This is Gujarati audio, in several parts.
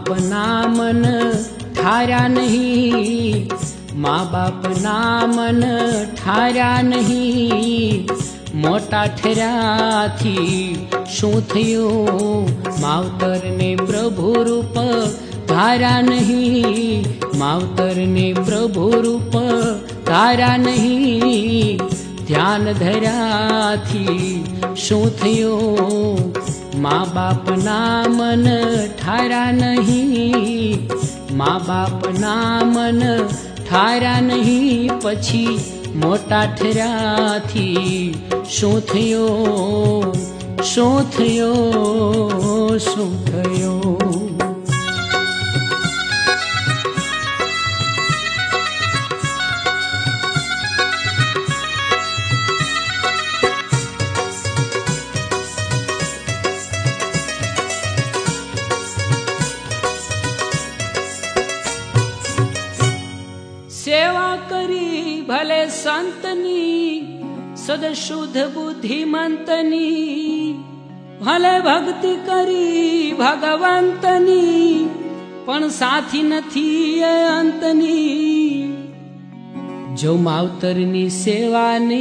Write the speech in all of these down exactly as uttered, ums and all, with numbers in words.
બાપના મન ઠાર્યા નહીં, મા બાપના મન ઠાર્યા નહીં, મોટા ઠર્યાથી શું થયું? માવતરને પ્રભુ રૂપ ધાર્યા નહીં, માવતરને પ્રભુ રૂપ ધાર્યા નહીં, ધ્યાન ધર્યાથી શું થયું? મા બાપના મન ઠાર્યા નહીં, મા બાપના મન ઠાર્યા નહીં, પછી મોટા ઠર્યાથી શું થયું? શું થયું? શું થયું? સેવા કરી ભલે સંતની, સદશુદ્ધ બુદ્ધિમંતની, ભલે ભક્તિ કરી ભગવંતની, પણ સાથી નથી એ અંતની. જો માવતરની સેવાને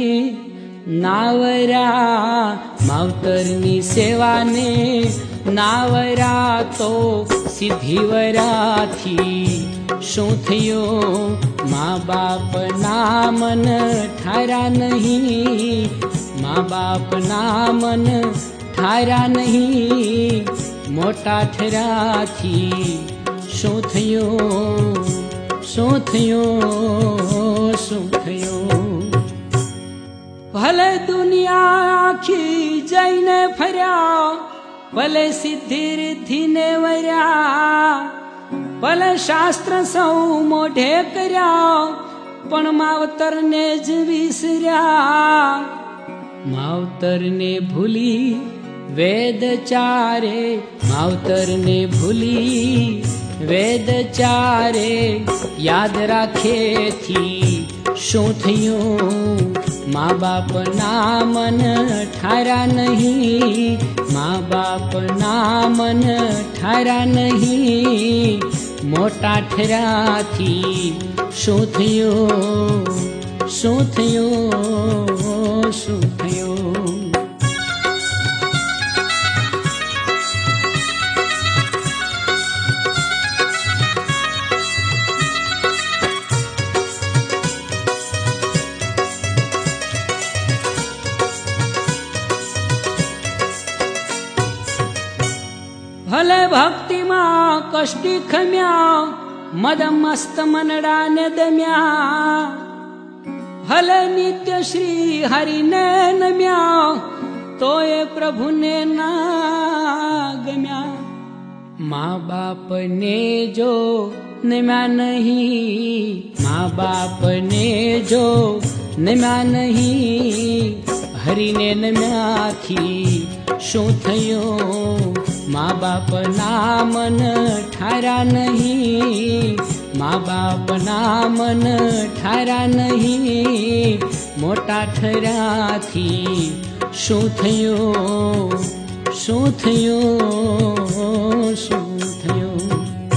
નાવરા, માવતરની સેવાને નાવરા તો સિદ્ધિવરાથી શું થયું? મા બાપના મન ઠાર્યા નહીં, મા બાપના મન ઠાર્યા નહીં, મોટા ઠર્યાથી શું થયું? શું થયું? શું થયું? ભલે દુનિયા આખી જઈને ફર્યા, ભલે સિદ્ધિ રિદ્ધિને વર્યા, ભલે શાસ્ત્ર સૌ મોઢે કર્યા, પણ માવતરને જ વિસર્યા. માવતરને ભૂલી વેદ ચારે, માવતરને ભૂલી વેદ ચારે, યાદ રાખેથી શું થયું? મા બાપના મન ઠાર્યા નહીં, મા બાપના મન ઠાર્યા નહીં, મોટા ઠર્યાથી શું થયું? શું થયું? શું થયું? ભલે ભક્તિમાં કષ્ટી ખમ્યા, મદ મસ્ત મનડાને દમ્યા, ભલે નિત્ય શ્રી હરિને નમ્યા, તો એ પ્રભુને ના ગમ્યા. મા બાપને જો નમ્યા નહીં, મા બાપને જો નમ્યા નહીં, હરિને નમ્યાથી શું થયું? મા બાપના મન ઠાર્યા નહીં, મા બાપના મન ઠાર્યા નહીં, મોટા ઠર્યાથી શું થયું? શું થયું? શું થયું?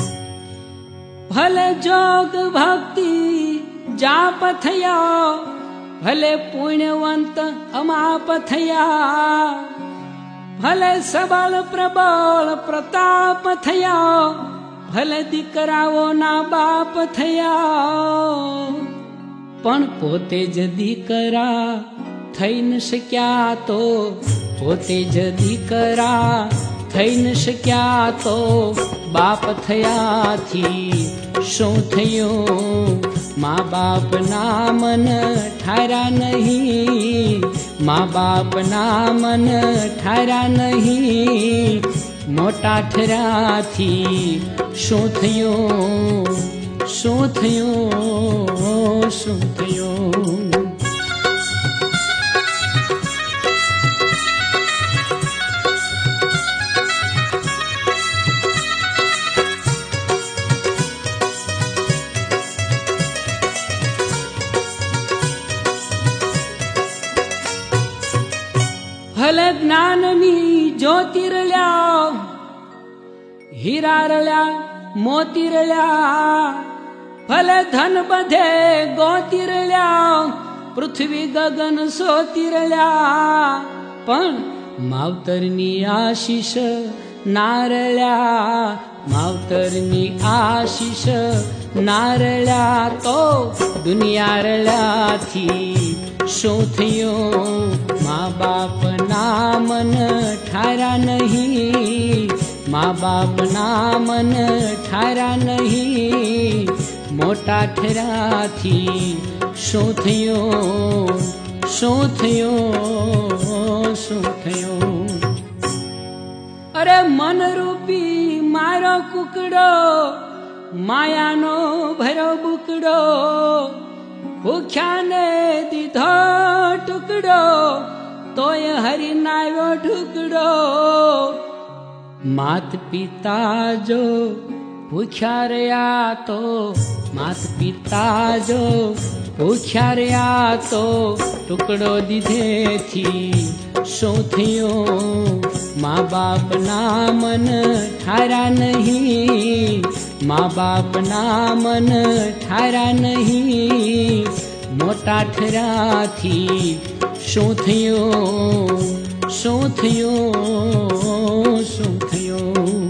ભલે જોગ ભક્તિ જાપ થયા, ભલે પુણ્યવંત અમાપ થયા, ભલે સબળ પ્રબળ પ્રતાપ થયા, ભલે દીકરાઓના બાપ થયા, પણ પોતે જ દીકરા થઈ ન શક્યા તો, પોતે જ દીકરા થઈ ન શક્યા તો, બાપ થયાથી શું થયું? મા બાપના મન ઠાર્યા નહીં, મા બાપના મન ઠાર્યા નહીં, મોટા ઠર્યાથી શું થયું? શું થયું? શું થયું? ભલે જ્ઞાનની જ્યોતિ રળ્યા, હીરા રળ્યા મોતી રળ્યા, ભલે ધન બધે ગોતી રળ્યા, પૃથ્વી ગગન સોતી રળ્યા, પણ માવતરની આશીષ ના રળ્યા, માવતરની આશીષ ના રળ્યા તો દુનિયા રળ્યાથી શું થયું? મા બાપના મન ઠારા નહીં, મા બાપના મન ઠારા નહીં, મોટા ઠરાથી શું થયું? શું થયું? શું થયું? અરે મન રૂપી મારો કુકડો, માયાનો ભરો બુકડો, ભૂખ્યાને દીધો ટુકડો, તોય હરિનાવ્યો ઢુકડો. માત પિતા જો ભૂખ્યા રહ્યા તો, માત પિતા જો ભૂખ્યા રહ્યા તો ટુકડો દીધેથી શું થયું? મા બાપના મન ઠારા નહીં, મા બાપના મન ઠારા નહીં, મોટા ઠરાથી શું થયું? શું થયું? શું થયું?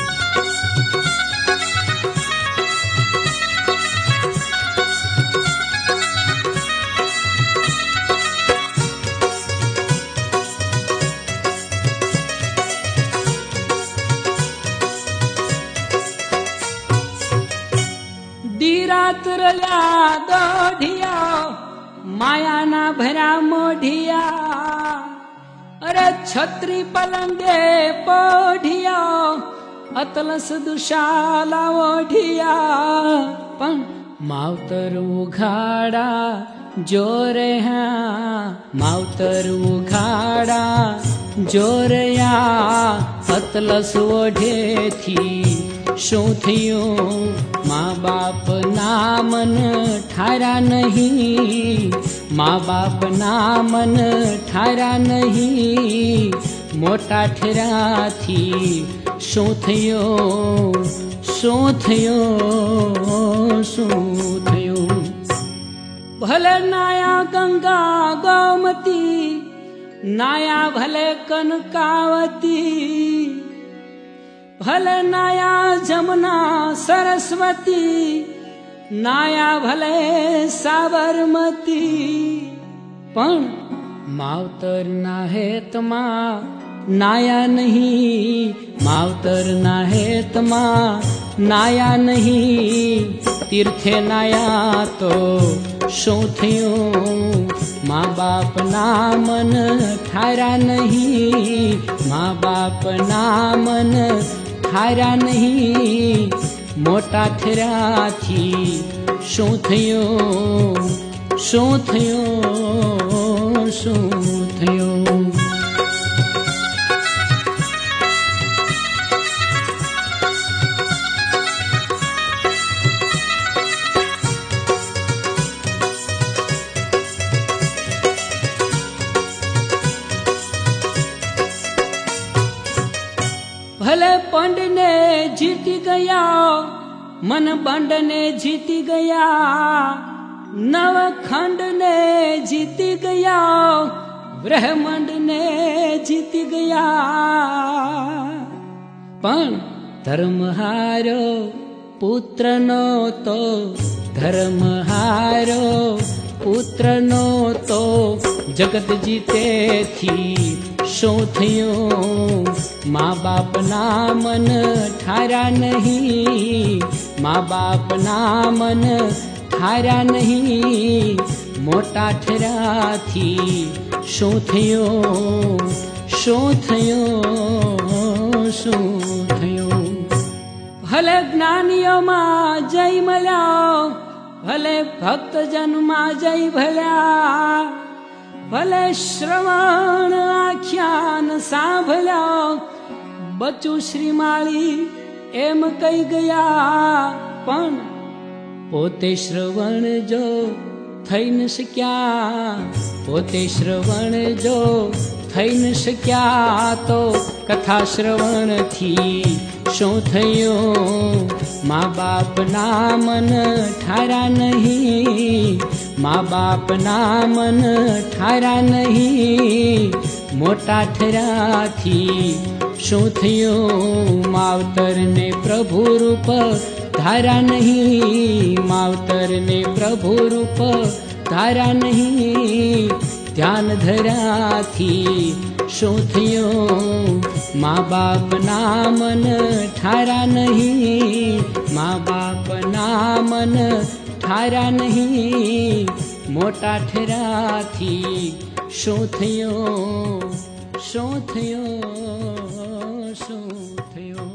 દીરાત રલ્યા દોઢિયા, માયાના ભર્યા મોઢિયા, અરે છત્રી પલંગે પોઢિયા, અતલસ દુશાલા ઓઢિયા, પણ માવતર ઉઘાડા જોરે હા, માવતર ઉઘાડા જોરયા, અતલસ ઓઢેથી શું થયું? મા બાપના મન ઠારા નહીં, મા બાપના મન ઠારા નહીં, મોટા ઠરાથી શું થયું? શું થયું? શું થયું? ભલે નાયા ગંગા ગૌમતી, નાયા ભલે કનકાવતી, ભલે નાયા જમના સરસ્વતી, નાયા ભલે સાબરમતી, પણ માવતરના હેતમાં નાયા નહીં, માવતરના હેતમાં નાયા નહીં, તીર્થે નાયા તો શું થયું? મા બાપના મન ઠારા નહીં, મા બાપના મન ઠારા નહીં, મોટા ઠરાથી શું થયું? શું થયું? શું થયું? ભલે પંડને જીતી ગયા, મન બંડને જીતી ગયા, નવખંડને જીતી ગયા, બ્રહ્માંડને જીતી ગયા, પણ ધર્મ હારો પુત્રનો તો, ધર્મ હારો પુત્રનો તો જગત જીતેથી શું થયું? મા બાપના મન ઠારા નહીં, મા બાપના મન ઠારા નહીં, મોટા ઠરાથી શું થયું? શું થયું? શું થયું? ભલે જ્ઞાનીઓમાં જય મળ્યા, ભલે ભક્તજનમાં જય ભલ્યા, ભલે શ્રવણ આખ્યાન સાંભળ્યા, બચું શ્રીમાળી એમ કહી ગયા, પણ પોતે શ્રવણ જો થઈ ન શક્યા, પોતે શ્રવણ જો થઈ ન શક્યા તો કથા શ્રવણથી શું થયું? મા બાપના મન ઠારા નહીં, મા બાપના મન ઠારા નહીં, મોટા ઠરાથી શું થયું? માવતરને પ્રભુ રૂપ ધારા નહીં, માવતરને પ્રભુ રૂપ ધારા નહીં, ધ્યાન ધરાથી શું થયું? મા બાપના મન ઠારા નહીં, મા બાપના મન ઠારા નહીં, મોટા ઠરાથી શું થયું? શું થયું? શું થયું?